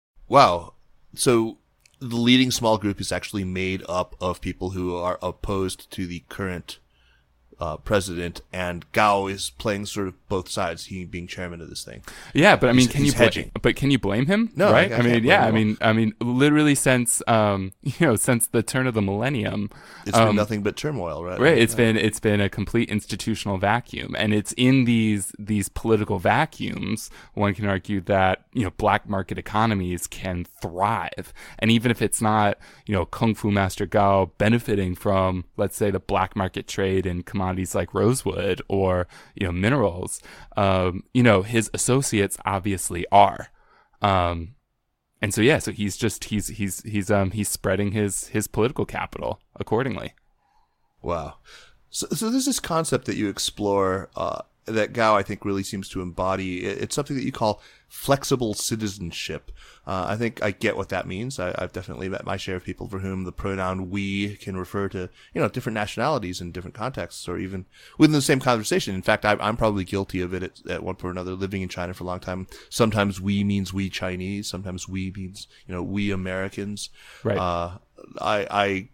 Wow. So the leading small group is actually made up of people who are opposed to the current Uh, president, and Gao is playing sort of both sides, he being chairman of this thing. Yeah, but I mean, He's- can he's you bla- hedging. but can you blame him? No, right? I- I I, mean, can't yeah, I blame him. mean, I mean, literally since um, you know, since the turn of the millennium, It's been um, nothing but turmoil, right? Right, it's been it's been a complete institutional vacuum, and it's in these these political vacuums one can argue that, you know, black market economies can thrive, and even if it's not, you know, Kung Fu Master Gao benefiting from, let's say, the black market trade in commodities like rosewood or, you know, minerals, um, you know, his associates obviously are. Um, and so yeah, so he's just he's he's he's um he's spreading his his political capital accordingly. Wow. So, so there's this concept that you explore uh, that Gao, I think, really seems to embody. It- It's something that you call flexible citizenship. Uh, I think I get what that means. I, I've definitely met my share of people for whom the pronoun we can refer to, you know, different nationalities in different contexts, or even within the same conversation. In fact, I, I'm probably guilty of it at, at one point or another, living in China for a long time. Sometimes we means we Chinese. Sometimes we means, you know, we Americans. Right. Uh, I, I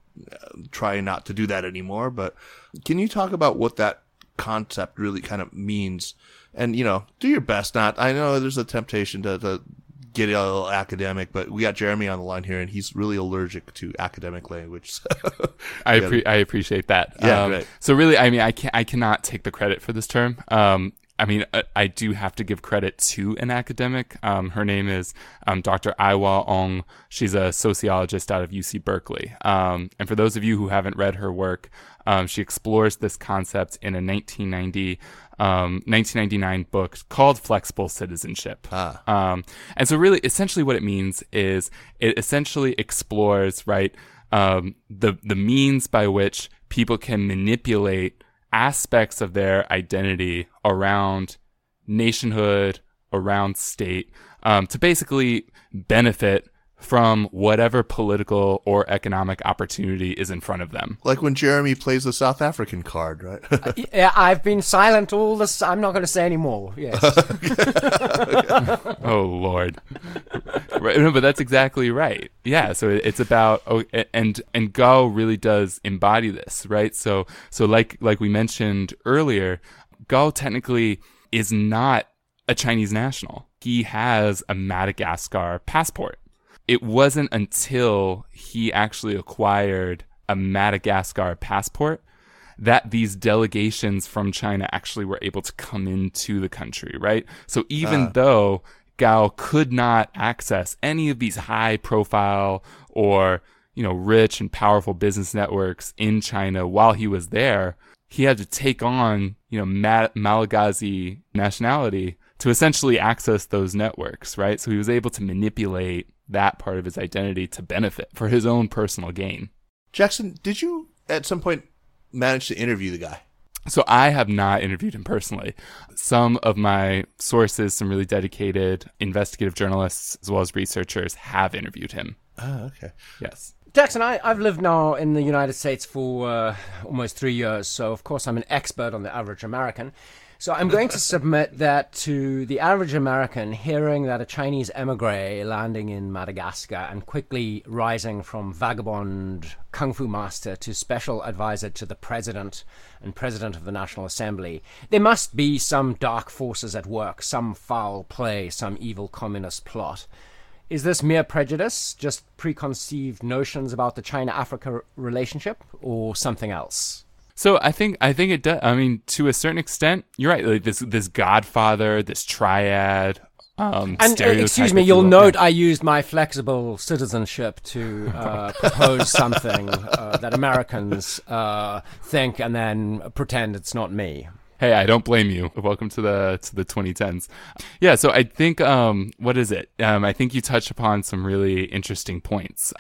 try not to do that anymore, but can you talk about what that concept really kind of means? And, you know, do your best not, I know there's a temptation to, to get a little academic, but we got Jeremy on the line here, and he's really allergic to academic language. So I yeah. appre- I appreciate that. Yeah, um, great. So really, I mean, I can I cannot take the credit for this term. Um, I mean, I, I do have to give credit to an academic. Um, her name is um, Doctor Aiwa Ong. She's a sociologist out of U C Berkeley. Um, and for those of you who haven't read her work, um, she explores this concept in a nineteen ninety, um, nineteen ninety-nine book called Flexible Citizenship. Ah. Um, and so really, essentially what it means is it essentially explores, right, um, the, the means by which people can manipulate aspects of their identity around nationhood, around state, um, to basically benefit from whatever political or economic opportunity is in front of them. Like when Jeremy plays the South African card, right? Yeah, I've been silent all this. I'm not going to say any more. Yes. Oh Lord. Right, no, but that's exactly right. Yeah, so it- it's about oh, and and Gao really does embody this, right? So so like like we mentioned earlier, Gao technically is not a Chinese national. He has a Madagascar passport. It wasn't until he actually acquired a Madagascar passport that these delegations from China actually were able to come into the country, right? So even Uh. though Gao could not access any of these high profile or, you know, rich and powerful business networks in China while he was there, he had to take on, you know, Ma- Malagasy nationality to essentially access those networks, right? So he was able to manipulate that part of his identity to benefit for his own personal gain. Jackson, did you at some point manage to interview the guy? So I have not interviewed him personally. Some of my sources, some really dedicated investigative journalists as well as researchers, have interviewed him. Oh, okay. Yes. Jackson, I, I've lived now in the United States for uh, almost three years, so of course I'm an expert on the average American. So I'm going to submit that to the average American, hearing that a Chinese emigre landing in Madagascar and quickly rising from vagabond kung fu master to special advisor to the president and president of the National Assembly, there must be some dark forces at work, some foul play, some evil communist plot. Is this mere prejudice, just preconceived notions about the China-Africa relationship, or something else? So I think I think it does. I mean, to a certain extent, you're right. Like this this Godfather, this triad. Um, and uh, excuse me, you'll note I used my flexible citizenship to uh, propose something uh, that Americans uh, think and then pretend it's not me. Hey, I don't blame you. Welcome to the to the twenty tens. Yeah, so I think um, what is it? Um, I think you touched upon some really interesting points.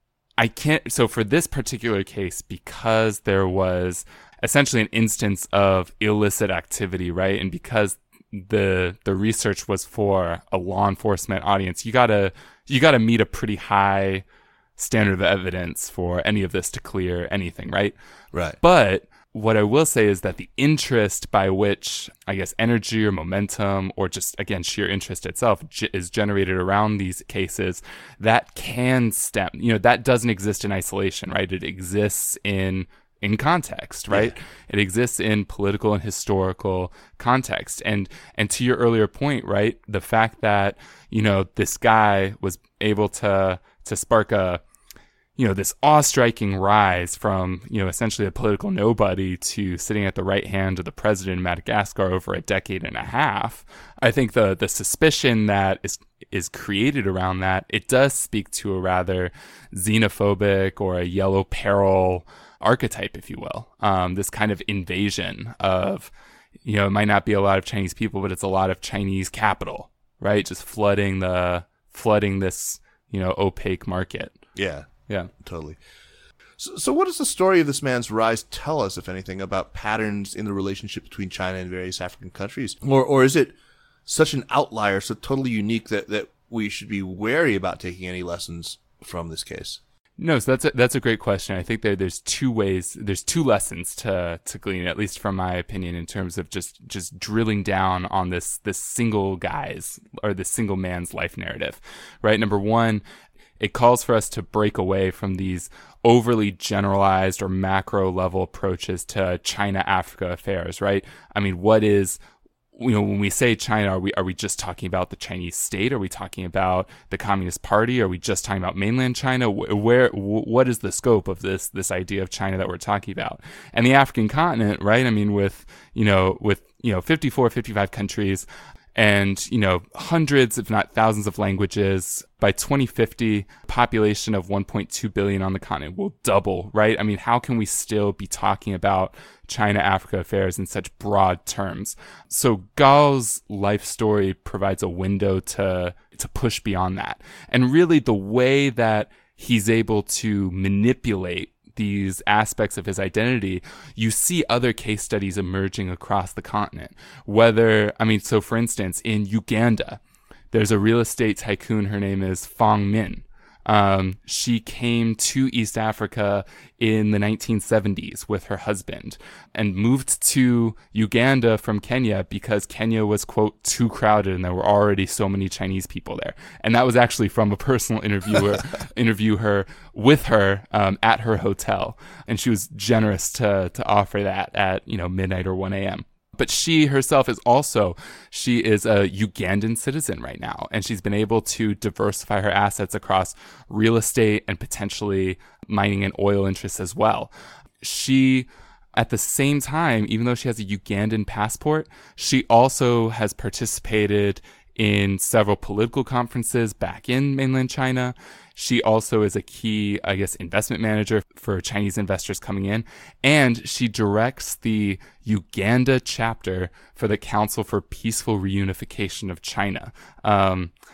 I can't, so for this particular case, because there was essentially an instance of illicit activity, right? And because the the research was for a law enforcement audience, you gotta you gotta meet a pretty high standard of evidence for any of this to clear anything, right? Right. But what I will say is that the interest by which, I guess, energy or momentum or just, again, sheer interest itself g- is generated around these cases, that can stem, you know, that doesn't exist in isolation, right? It exists in in context, right? Yeah. It exists in political and historical context. And and to your earlier point, right, the fact that, you know, this guy was able to to spark a you know, this awe-striking rise from, you know, essentially a political nobody to sitting at the right hand of the president in Madagascar over a decade and a half. I think the the suspicion that is is created around that, it does speak to a rather xenophobic or a yellow peril archetype, if you will. Um, this kind of invasion of, you know, it might not be a lot of Chinese people, but it's a lot of Chinese capital, right? Just flooding the flooding this, you know, opaque market. Yeah. Yeah, totally. So, so what does the story of this man's rise tell us, if anything, about patterns in the relationship between China and various African countries? Or or is it such an outlier, so totally unique that, that we should be wary about taking any lessons from this case? No, so that's a, that's a great question. I think there there's two ways, there's two lessons to to glean, at least from my opinion, in terms of just just drilling down on this this single guy's or this single man's life narrative, right? Number one, it calls for us to break away from these overly generalized or macro level approaches to China-Africa affairs, right? I mean, what is, you know, when we say China, are we are we just talking about the Chinese state? Are we talking about the Communist Party? Are we just talking about mainland China? Where, what is the scope of this this idea of China that we're talking about? And the African continent, right? I mean, with, you know, with, you know, fifty-four, fifty-five countries, and, you know, hundreds, if not thousands of languages. By twenty fifty, population of one point two billion on the continent will double, right? I mean, how can we still be talking about China-Africa affairs in such broad terms? So Gao's life story provides a window to to push beyond that. And really the way that he's able to manipulate these aspects of his identity, you see other case studies emerging across the continent. Whether, I mean, so for instance, in Uganda, there's a real estate tycoon, her name is Fong Min. Um, she came to East Africa in the nineteen seventies with her husband and moved to Uganda from Kenya because Kenya was, quote, too crowded and there were already so many Chinese people there. And that was actually from a personal interviewer, interview her with her um, at her hotel. And she was generous to to offer that at, you know, midnight or one a.m. But she herself is also, she is a Ugandan citizen right now, and she's been able to diversify her assets across real estate and potentially mining and oil interests as well. She, at the same time, even though she has a Ugandan passport, she also has participated in several political conferences back in mainland China. She also is a key, I guess, investment manager for Chinese investors coming in. And she directs the Uganda chapter for the Council for Peaceful Reunification of China. Um,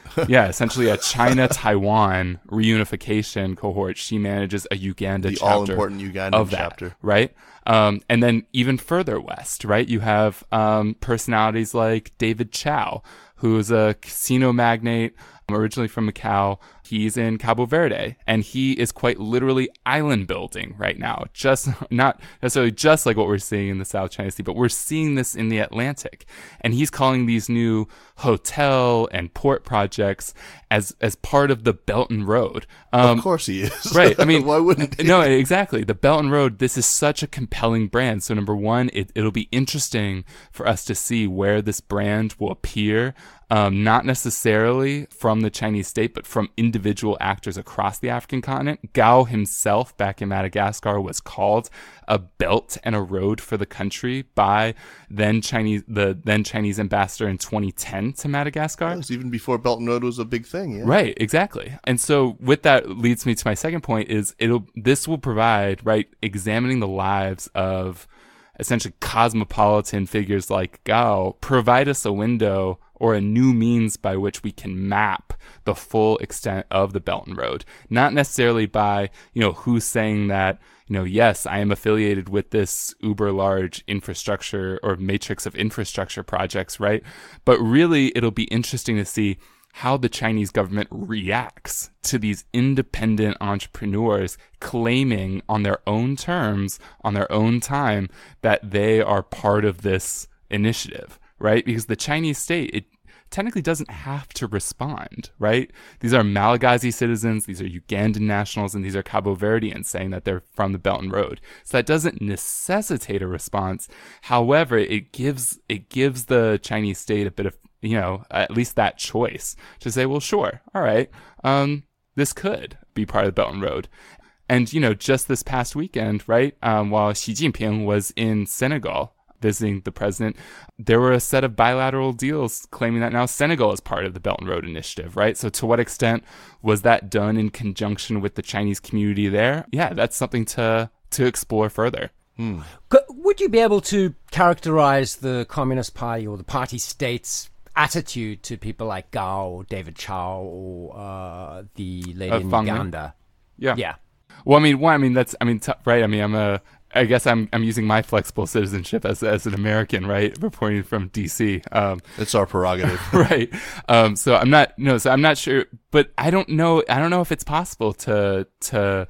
yeah, essentially a China-Taiwan reunification cohort. She manages a Uganda the chapter all-important Ugandan of that, chapter, right? Um, and then even further west, right? You have um, personalities like David Chow, who is a casino magnate, originally from Macau. He's in Cabo Verde, and he is quite literally island building right now. Just not necessarily just like what we're seeing in the South China Sea, but we're seeing this in the Atlantic. And he's calling these new hotel and port projects as as part of the Belt and Road. Um, of course he is. Right. I mean, why wouldn't he? No, exactly. The Belt and Road, this is such a compelling brand. So number one, it, it'll be interesting for us to see where this brand will appear. Um, not necessarily from the Chinese state, but from individual actors across the African continent. Gao himself, back in Madagascar, was called a belt and a road for the country by then Chinese, the then Chinese ambassador in twenty ten to Madagascar. That was even before Belt and Road was a big thing. Yeah. Right, exactly. And so with that leads me to my second point is it'll this will provide, right, examining the lives of essentially cosmopolitan figures like Gao, provide us a window or a new means by which we can map the full extent of the Belt and Road. Not necessarily by, you know, who's saying that, you know, yes, I am affiliated with this uber large infrastructure or matrix of infrastructure projects, right? But really, it'll be interesting to see how the Chinese government reacts to these independent entrepreneurs claiming on their own terms, on their own time, that they are part of this initiative, right? Because the Chinese state, it technically doesn't have to respond, right? These are Malagasy citizens, these are Ugandan nationals, and these are Cabo Verdeans saying that they're from the Belt and Road. So that doesn't necessitate a response. However, it gives it gives the Chinese state a bit of, you know, at least that choice to say, well, sure, all right, um, this could be part of the Belt and Road. And, you know, just this past weekend, right, um, while Xi Jinping was in Senegal visiting the president, there were a set of bilateral deals claiming that now Senegal is part of the Belt and Road Initiative, right? So to what extent was that done in conjunction with the Chinese community there? Yeah, that's something to to explore further. Hmm. Would you be able to characterize the Communist Party or the party state's attitude to people like Gao or David Chow or uh, the lady Uh, in Fang Ming? Uganda? Yeah. Yeah. Well, I mean, one, I mean, that's, I mean, t- right. I mean, I'm a, I guess I'm, I'm using my flexible citizenship as, as an American, right? Reporting from D C. Um, It's our prerogative. right. Um, so I'm not, no, so I'm not sure, but I don't know, I don't know if it's possible to, to,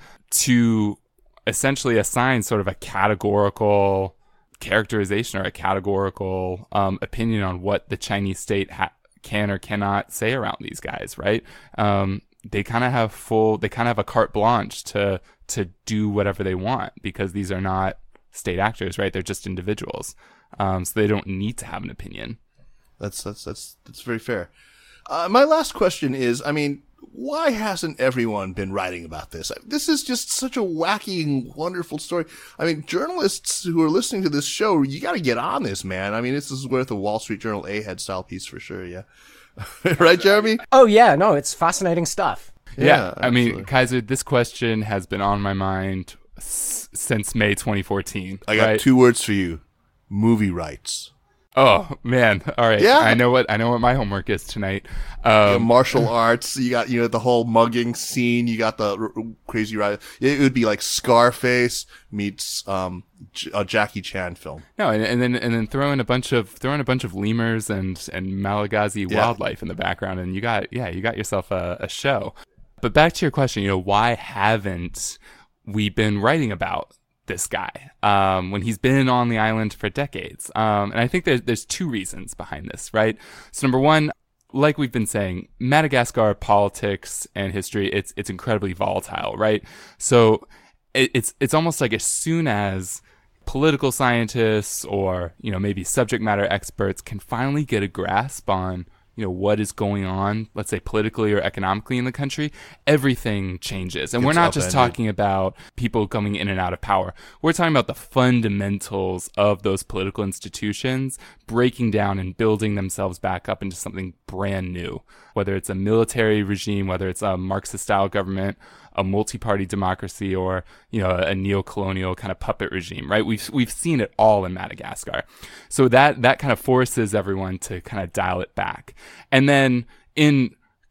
to essentially assign sort of a categorical characterization or a categorical, um, opinion on what the Chinese state ha- can or cannot say around these guys, right? Um, they kind of have full, they kind of have a carte blanche to, to do whatever they want because these are not state actors, right? They're just individuals. Um, so they don't need to have an opinion. That's that's that's that's very fair. Uh, my last question is, I mean, why hasn't everyone been writing about this? This is just such a wacky and wonderful story. I mean, journalists who are listening to this show, you got to get on this, man. I mean, this is worth a Wall Street Journal A-head style piece for sure. Yeah, right, Jeremy? Oh, yeah. No, it's fascinating stuff. Yeah, Yeah, I mean, absolutely. Kaiser, this question has been on my mind s- since May twenty fourteen. I got right? two words for you: movie rights. Oh man! All right, Yeah. I know what I know what my homework is tonight. You got Um, martial arts. You got, you know, the whole mugging scene. You got the r- r- crazy ride. It would be like Scarface meets um J- a Jackie Chan film. no, and, and then and then throw in a bunch of throw in a bunch of lemurs and and Malagasy Yeah. wildlife in the background, and you got yeah, you got yourself a, a show. But back to your question, you know, why haven't we been writing about this guy um, when he's been on the island for decades? Um, and I think there's there's two reasons behind this, right? So number one, like we've been saying, Madagascar politics and history, it's it's incredibly volatile, right? So it, it's it's almost like as soon as political scientists or, you know, maybe subject matter experts can finally get a grasp on, you know, what is going on, let's say politically or economically in the country, everything changes. And we're Gets not just upended. talking about people coming in and out of power. We're talking about the fundamentals of those political institutions breaking down and building themselves back up into something brand new, whether it's a military regime, whether it's a Marxist-style government, a multi-party democracy, or, you know, a neo-colonial kind of puppet regime, right? We've we've seen it all in Madagascar. So that that kind of forces everyone to kind of dial it back. And then in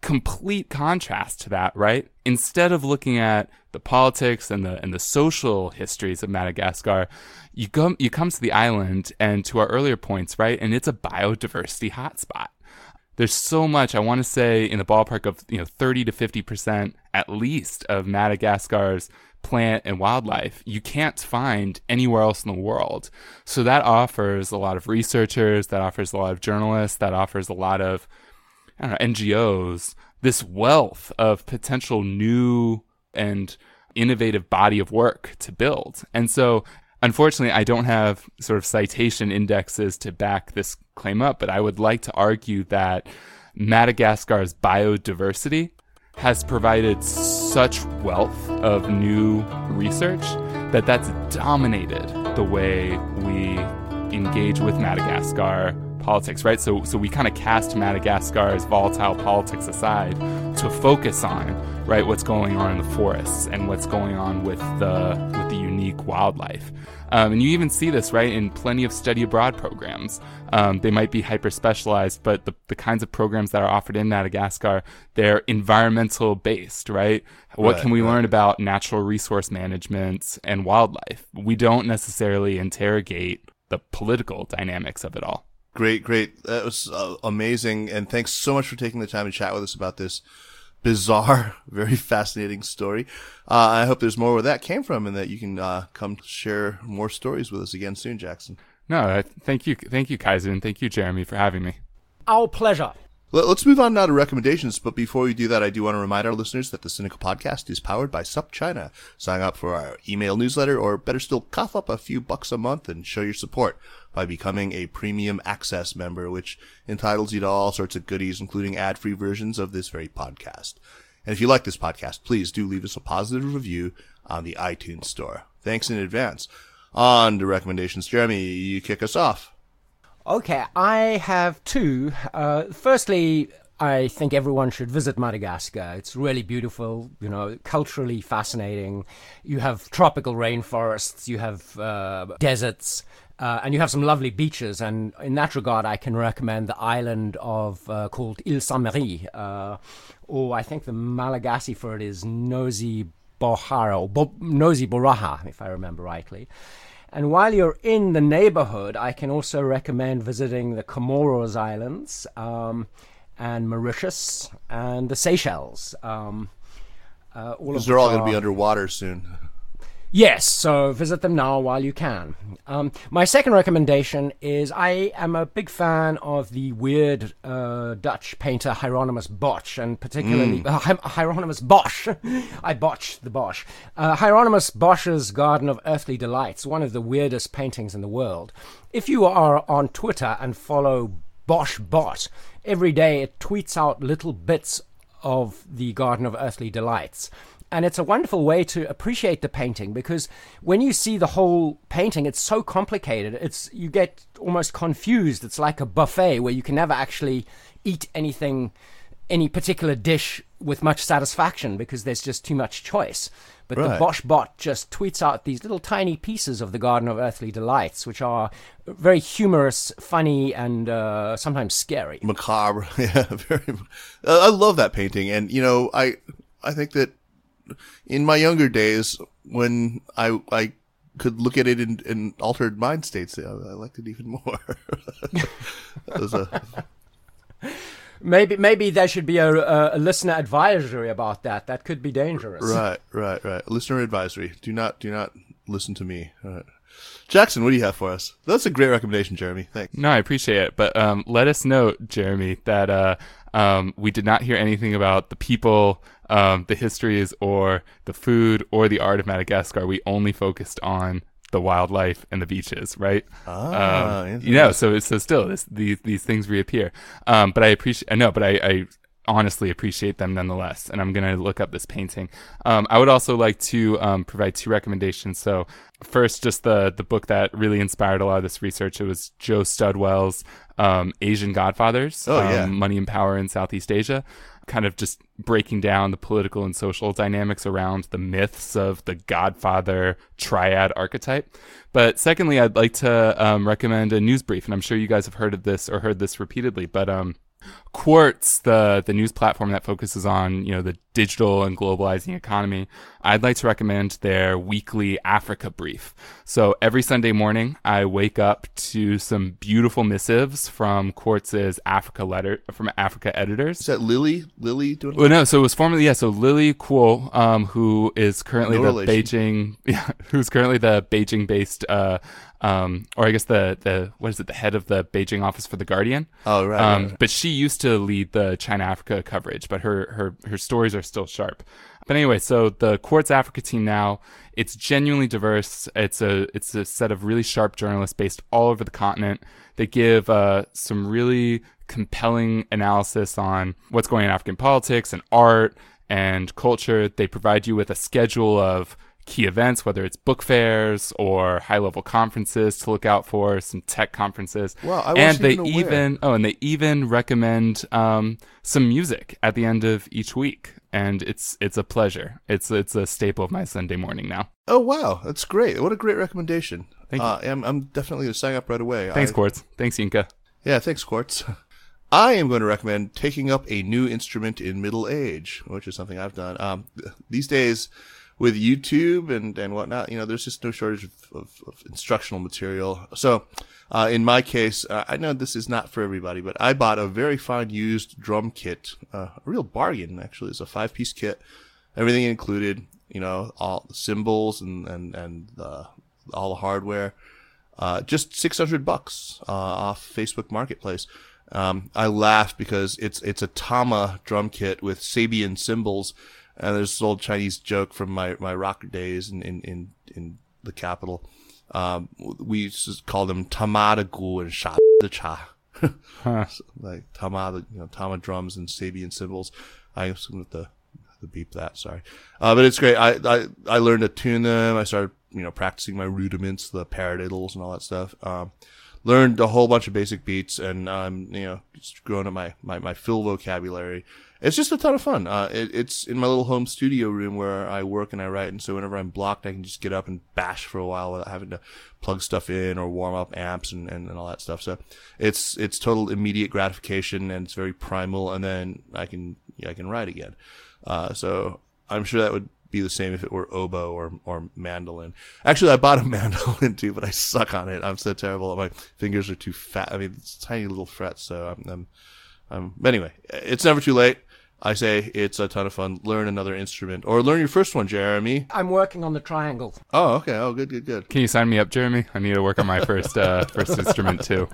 complete contrast to that, right? Instead of looking at the politics and the and the social histories of Madagascar, you come you come to the island and to our earlier points, right? And it's a biodiversity hotspot. There's so much, I want to say, in the ballpark of, you know, thirty to fifty percent at least of Madagascar's plant and wildlife you can't find anywhere else in the world. So that offers a lot of researchers, that offers a lot of journalists, that offers a lot of, I don't know, N G Os, this wealth of potential new and innovative body of work to build. And so, unfortunately, I don't have sort of citation indexes to back this claim up, but I would like to argue that Madagascar's biodiversity has provided such wealth of new research that that's dominated the way we engage with Madagascar politics, right? So so we kind of cast Madagascar's volatile politics aside to focus on, right, what's going on in the forests and what's going on with the with the unique wildlife. Um, and you even see this, right, in plenty of study abroad programs. Um, they might be hyper-specialized, but the, the kinds of programs that are offered in Madagascar, they're environmental based, right? What Right, can we right. learn about natural resource management and wildlife? We don't necessarily interrogate the political dynamics of it all. Great, great. That was uh, amazing. And thanks so much for taking the time to chat with us about this bizarre, very fascinating story. Uh, I hope there's more where that came from and that you can uh, come share more stories with us again soon, Jackson. No, I- thank you, thank you, Kaiser, and thank you, Jeremy, for having me. Our pleasure. Let- Let's move on now to recommendations, but before we do that, I do want to remind our listeners that the Cynical Podcast is powered by SupChina. Sign up for our email newsletter, or better still, cough up a few bucks a month and show your support by becoming a premium access member, which entitles you to all sorts of goodies, including ad-free versions of this very podcast. And if you like this podcast, please do leave us a positive review on the iTunes store. Thanks in advance. On to recommendations. Jeremy, you kick us off. Okay, I have two. Uh, firstly, I think everyone should visit Madagascar. It's really beautiful, you know, culturally fascinating. You have tropical rainforests, you have uh, deserts, uh, and you have some lovely beaches. And in that regard, I can recommend the island of uh, called Île Saint-Marie, uh, or I think the Malagasy for it is Nosy Bohara, or Bo- Nosy Boraha, if I remember rightly. And while you're in the neighborhood, I can also recommend visiting the Comoros Islands, um, and Mauritius, and the Seychelles. Um, uh, all Because of they're all which going to be are- underwater soon. Yes, so visit them now while you can. Um, my second recommendation is I am a big fan of the weird uh, Dutch painter Hieronymus Bosch, and particularly uh, Hi- Hieronymus Bosch. I botched the Bosch. Uh, Hieronymus Bosch's Garden of Earthly Delights, one of the weirdest paintings in the world. If you are on Twitter and follow Bosch Bot, every day it tweets out little bits of the Garden of Earthly Delights. And it's a wonderful way to appreciate the painting, because when you see the whole painting, it's so complicated. It's you get almost confused. It's like a buffet where you can never actually eat anything, any particular dish with much satisfaction, because there's just too much choice. But the Right. Bosch Bot just tweets out these little tiny pieces of the Garden of Earthly Delights, which are very humorous, funny, and uh, sometimes scary. Macabre. Yeah, very. Uh, I love that painting. And, you know, I, I think that in my younger days, when I, I could look at it in, in altered mind states, I, I liked it even more. That was a, Maybe maybe there should be a, a, a listener advisory about that. That could be dangerous. right, right, right. Listener advisory. Do not, do not listen to me. All right. Jackson, what do you have for us? That's a great recommendation, Jeremy. Thanks. No, I appreciate it. But um, let us note, Jeremy, that uh, um, we did not hear anything about the people, um, the histories, or the food, or the art of Madagascar. We only focused on the wildlife and the beaches, right? Ah, um, interesting. you know, so so still, this, these these things reappear. Um, but I appreciate, I know, but I, I honestly appreciate them nonetheless. And I'm going to look up this painting. Um, I would also like to um, provide two recommendations. So first, just the the book that really inspired a lot of this research. It was Joe Studwell's um, Asian Godfathers, Oh, um, yeah. Money and Power in Southeast Asia, kind of just breaking down the political and social dynamics around the myths of the Godfather triad archetype. But secondly, I'd like to um, recommend a news brief, and I'm sure you guys have heard of this or heard this repeatedly, but um, Quartz, the the news platform that focuses on, you know, the digital and globalizing economy, I'd like to recommend their weekly Africa brief. So every Sunday morning, I wake up to some beautiful missives from Quartz's Africa letter from Africa editors. Is that Lily? Lily doing? Well, no. So it was formerly yeah. So Lily Kuo, um, who is currently No the relation. Beijing, yeah, who's currently the Beijing-based, uh, um, or I guess the the what is it, the head of the Beijing office for the Guardian. Oh, right. Um, right, right. But she used to lead the China Africa coverage, but her, her, her stories are still sharp. But anyway, so the Quartz Africa team now, it's genuinely diverse. It's a, it's a set of really sharp journalists based all over the continent. They give, uh, some really compelling analysis on what's going on in African politics and art and culture. They provide you with a schedule of key events, whether it's book fairs or high-level conferences to look out for, some tech conferences. Wow, I and wasn't they even aware. even oh, and they even recommend um, some music at the end of each week, and it's it's a pleasure. It's it's a staple of my Sunday morning now. Oh, wow. That's great. What a great recommendation. Thank you. Uh, I'm, I'm definitely going to sign up right away. Thanks, I, Quartz. Thanks, Yinka. Yeah, thanks, Quartz. I am going to recommend taking up a new instrument in middle age, which is something I've done. Um, these days, with YouTube and, and whatnot, you know, there's just no shortage of, of, of instructional material. So, uh, in my case, uh, I know this is not for everybody, but I bought a very fine used drum kit, uh, a real bargain, actually. It's a five piece kit, everything included, you know, all the cymbals and, and, and, uh, all the hardware, uh, just six hundred bucks, uh, off Facebook Marketplace. Um, I laughed because it's, it's a Tama drum kit with Sabian cymbals. And there's this old Chinese joke from my, my rock days in, in, in, in the capital. Um, we used to call them Tama gu and Sha the Cha. Huh. Like Tama, you know, Tama drums and Sabian cymbals. I am going to have to beep that, sorry. Uh, but it's great. I, I, I learned to tune them. I started, you know, practicing my rudiments, the paradiddles and all that stuff. Um, learned a whole bunch of basic beats and, um, you know, just growing up my, my, my fill vocabulary. It's just a ton of fun. Uh, it, it's in my little home studio room where I work and I write. And so whenever I'm blocked, I can just get up and bash for a while without having to plug stuff in or warm up amps and, and, and all that stuff. So it's, it's total immediate gratification and it's very primal. And then I can, yeah, I can write again. Uh, so I'm sure that would be the same if it were oboe or, or mandolin. Actually, I bought a mandolin too, but I suck on it. I'm so terrible. My fingers are too fat. I mean, it's tiny little frets. So I'm, I'm, I'm, but anyway, it's never too late. I say it's a ton of fun. Learn another instrument or learn your first one, Jeremy. I'm working on the triangle. Oh, okay. Oh, good, good, good. Can you sign me up, Jeremy? I need to work on my first uh, first instrument too.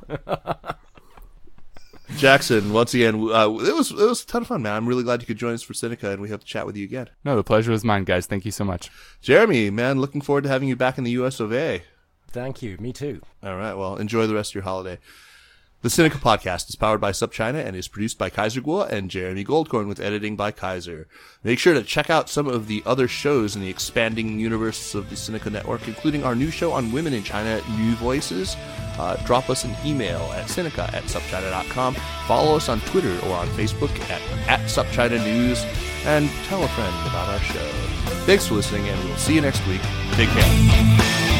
Jackson, once again, uh, it was it was a ton of fun, man. I'm really glad you could join us for Sinica, and we hope to chat with you again. No, the pleasure was mine, guys. Thank you so much. Jeremy, man, looking forward to having you back in the U S of A. Thank you. Me too. All right. Well, enjoy the rest of your holiday. The Sinica Podcast is powered by SupChina and is produced by Kaiser Kuo and Jeremy Goldkorn with editing by Kaiser. Make sure to check out some of the other shows in the expanding universe of the Sinica Network, including our new show on women in China, New Voices. Uh, drop us an email at Sinica at SupChina dot com. Follow us on Twitter or on Facebook at, at SupChina News. And tell a friend about our show. Thanks for listening, and we'll see you next week. Take care.